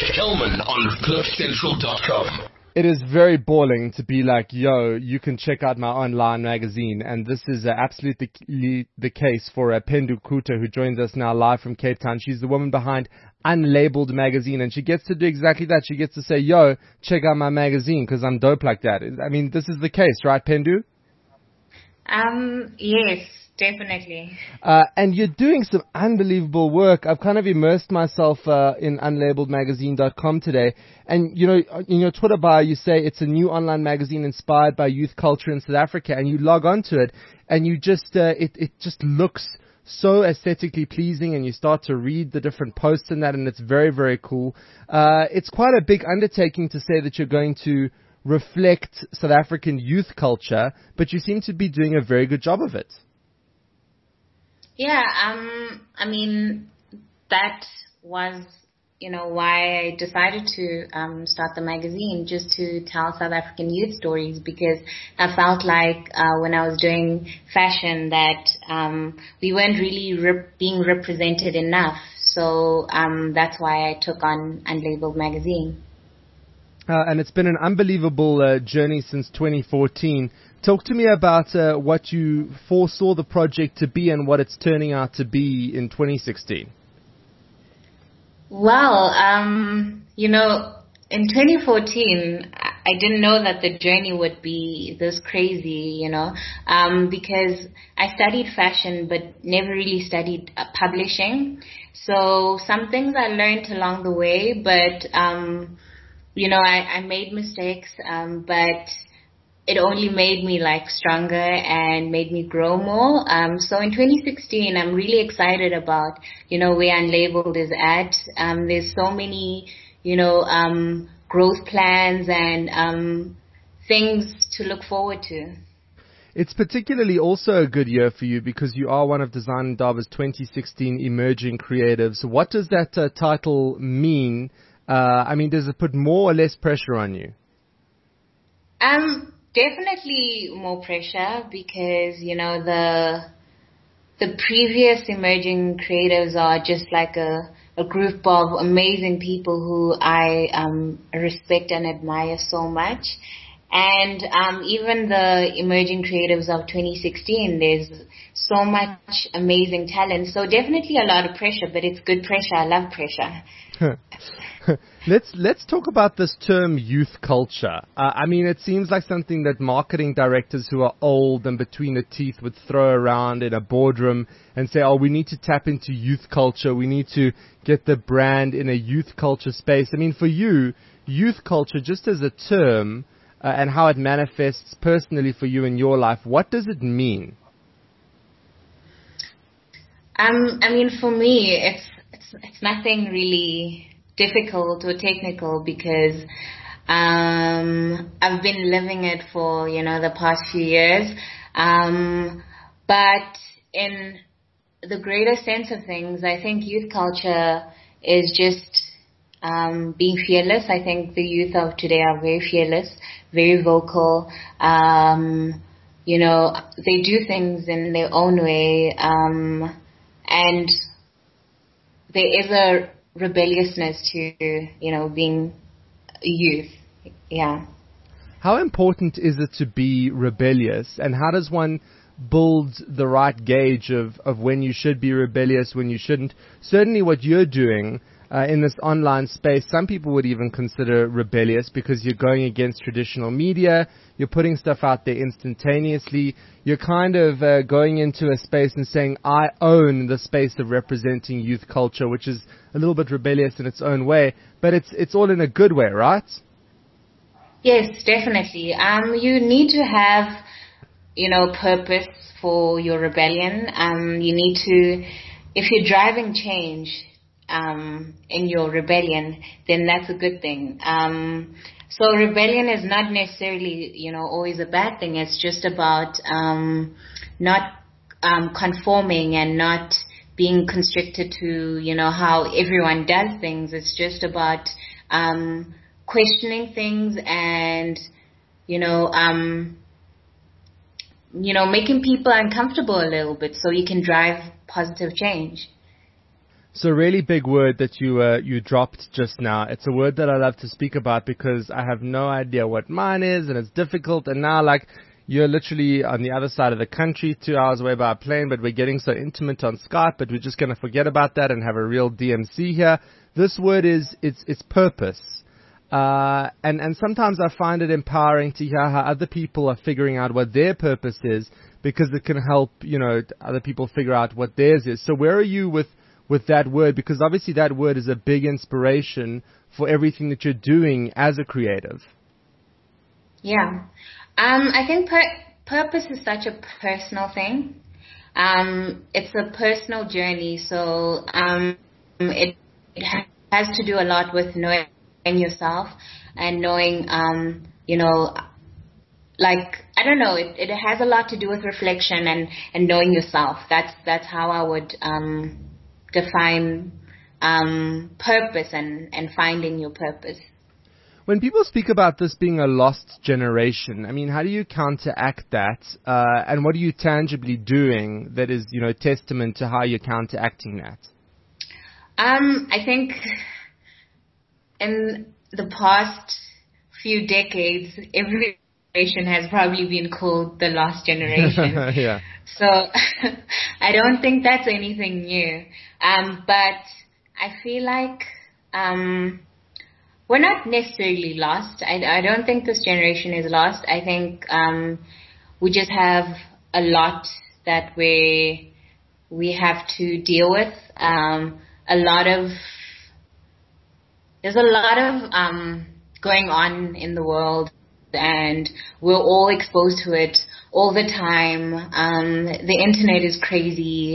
Kelman on CliffCentral.com. It is very balling to be like, yo, you can check out my online magazine. And this is absolutely the case for Pendu Kuta, who joins us now live from Cape Town. She's the woman behind Unlabeled Magazine, and she gets to do exactly that. She gets to say, yo, check out my magazine because I'm dope like that. I mean, this is the case, right, Pendu? Yes, definitely. And you're doing some unbelievable work. I've kind of immersed myself in unlabeledmagazine.com today. And, you know, in your Twitter bio, you say it's a new online magazine inspired by youth culture in South Africa. And you log onto it, and you just, it just looks so aesthetically pleasing, and you start to read the different posts in that, and it's very, very cool. It's quite a big undertaking to say that you're going to reflect South African youth culture, but you seem to be doing a very good job of it. Yeah, I mean, that was, you know, why I decided to start the magazine, just to tell South African youth stories, because I felt like when I was doing fashion that we weren't really being represented enough. So that's why I took on Unlabeled Magazine. And it's been an unbelievable journey since 2014. Talk to me about what you foresaw the project to be and what it's turning out to be in 2016. Well, you know, in 2014, I didn't know that the journey would be this crazy, you know, because I studied fashion but never really studied publishing. So some things I learned along the way, but you know, I made mistakes, but it only made me like stronger and made me grow more. So in 2016, I'm really excited about, you know, where Unlabeled is at. There's so many, you know, growth plans and things to look forward to. It's particularly also a good year for you because you are one of Design Indaba's 2016 Emerging Creatives. What does that title mean? I mean, does it put more or less pressure on you? Definitely more pressure because, you know, the previous Emerging Creatives are just like a group of amazing people who I respect and admire so much. And even the Emerging Creatives of 2016, there's so much amazing talent. So definitely a lot of pressure, but it's good pressure. I love pressure. Let's talk about this term youth culture. I mean, it seems like something that marketing directors who are old and between the teeth would throw around in a boardroom and say, oh, we need to tap into youth culture. We need to get the brand in a youth culture space. I mean, for you, youth culture, just as a term and how it manifests personally for you in your life, what does it mean? I mean, for me, it's nothing really difficult or technical because I've been living it for, you know, the past few years. But in the greater sense of things, I think youth culture is just being fearless. I think the youth of today are very fearless, very vocal. You know, they do things in their own way. And there is a rebelliousness to, you know, being youth. Yeah. How important is it to be rebellious, and how does one build the right gauge of when you should be rebellious, when you shouldn't? Certainly what you're doing in this online space, some people would even consider rebellious because you're going against traditional media, you're putting stuff out there instantaneously, you're kind of going into a space and saying, I own the space of representing youth culture, which is a little bit rebellious in its own way, but it's all in a good way, right? Yes, definitely. You need to have, you know, purpose for your rebellion. You need to, if you're driving change in your rebellion, then that's a good thing. So rebellion is not necessarily, you know, always a bad thing. It's just about not conforming and not being constricted to, you know, how everyone does things. It's just about questioning things and, you know, making people uncomfortable a little bit so you can drive positive change. So a really big word that you dropped just now. It's a word that I love to speak about because I have no idea what mine is, and it's difficult. And now, like, you're literally on the other side of the country, 2 hours away by plane, but we're getting so intimate on Skype, but we're just going to forget about that and have a real DMC here. This word is it's purpose. And sometimes I find it empowering to hear how other people are figuring out what their purpose is, because it can help, other people figure out what theirs is. So where are you with that word? Because obviously that word is a big inspiration for everything that you're doing as a creative. Yeah. I think purpose is such a personal thing. It's a personal journey, so it has to do a lot with knowing yourself and knowing, I don't know, it has a lot to do with reflection and knowing yourself. That's how I would define purpose and finding your purpose. When people speak about this being a lost generation, I mean, how do you counteract that? And what are you tangibly doing that is, testament to how you're counteracting that? I think in the past few decades, every generation has probably been called the lost generation. Yeah. So I don't think that's anything new. But I feel like we're not necessarily lost. I don't think this generation is lost. I think we just have a lot that we have to deal with. There's a lot of going on in the world, and we're all exposed to it all the time. The internet is crazy.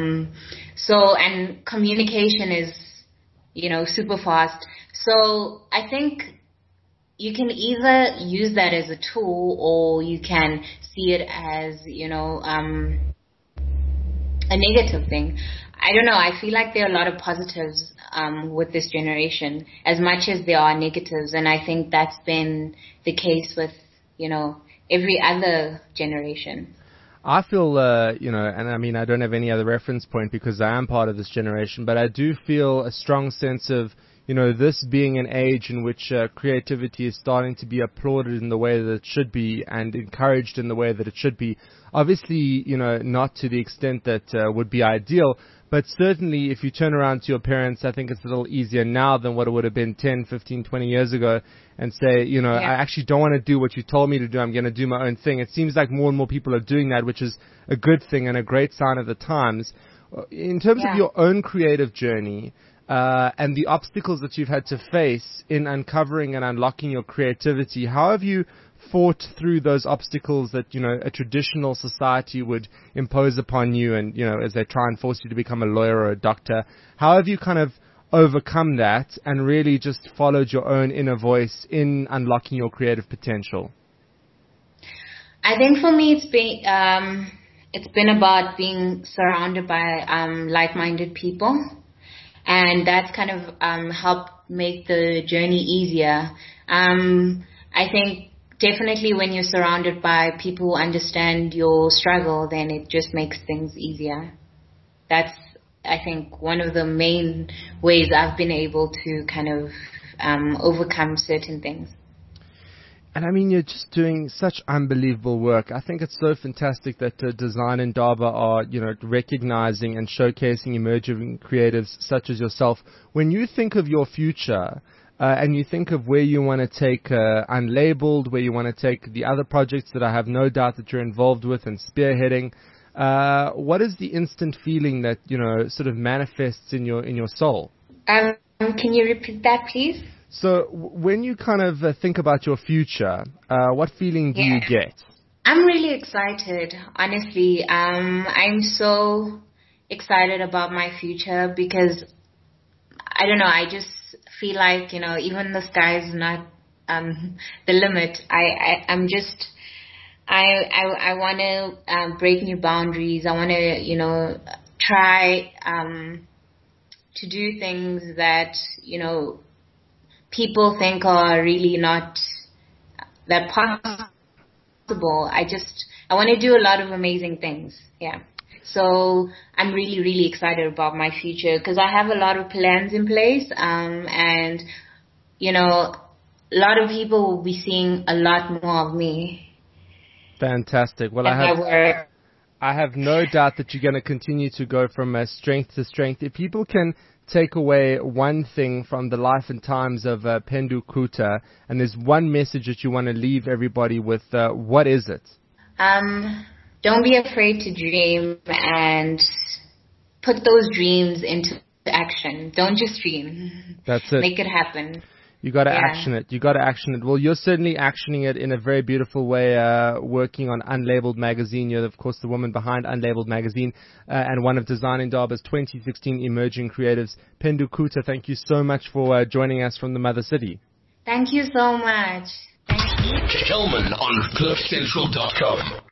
And communication is, super fast. So I think you can either use that as a tool, or you can see it as, a negative thing. I don't know. I feel like there are a lot of positives with this generation as much as there are negatives. And I think that's been the case with, every other generation. I feel, and I mean, I don't have any other reference point because I am part of this generation, but I do feel a strong sense of, this being an age in which creativity is starting to be applauded in the way that it should be and encouraged in the way that it should be. Obviously, not to the extent that would be ideal, but certainly if you turn around to your parents, I think it's a little easier now than what it would have been 10, 15, 20 years ago and say, I actually don't want to do what you told me to do. I'm going to do my own thing. It seems like more and more people are doing that, which is a good thing and a great sign of the times. In terms of your own creative journey, and the obstacles that you've had to face in uncovering and unlocking your creativity, how have you fought through those obstacles that, a traditional society would impose upon you and, as they try and force you to become a lawyer or a doctor? How have you kind of overcome that and really just followed your own inner voice in unlocking your creative potential? I think for me it's been about being surrounded by like-minded people. And that's kind of helped make the journey easier. I think definitely when you're surrounded by people who understand your struggle, then it just makes things easier. That's, I think, one of the main ways I've been able to kind of overcome certain things. And I mean, you're just doing such unbelievable work. I think it's so fantastic that Design Indaba are, recognizing and showcasing emerging creatives such as yourself. When you think of your future, and you think of where you want to take Unlabeled, where you want to take the other projects that I have no doubt that you're involved with and spearheading, what is the instant feeling that, sort of manifests in your soul? Can you repeat that, please? So when you kind of think about your future, what feeling do you get? I'm really excited, honestly. I'm so excited about my future because, I don't know, I just feel like, even the sky is not the limit. I want to break new boundaries. I want to, try to do things that, people think are really not that possible. I want to do a lot of amazing things. Yeah. So I'm really, really excited about my future because I have a lot of plans in place. And, you know, a lot of people will be seeing a lot more of me. Fantastic. Well, I have no doubt that you're going to continue to go from strength to strength. If people can take away one thing from the life and times of Pendu Kuta, and there's one message that you want to leave everybody with, what is it? Don't be afraid to dream and put those dreams into action. Don't just dream. That's it. Make it happen. You got to action it. You got to action it. Well, you're certainly actioning it in a very beautiful way, working on Unlabeled Magazine. You're, of course, the woman behind Unlabeled Magazine and one of Design Indaba's 2016 Emerging Creatives. Pendu Kuta, thank you so much for joining us from the Mother City. Thank you so much. Thank you. Kelman on CliffCentral.com.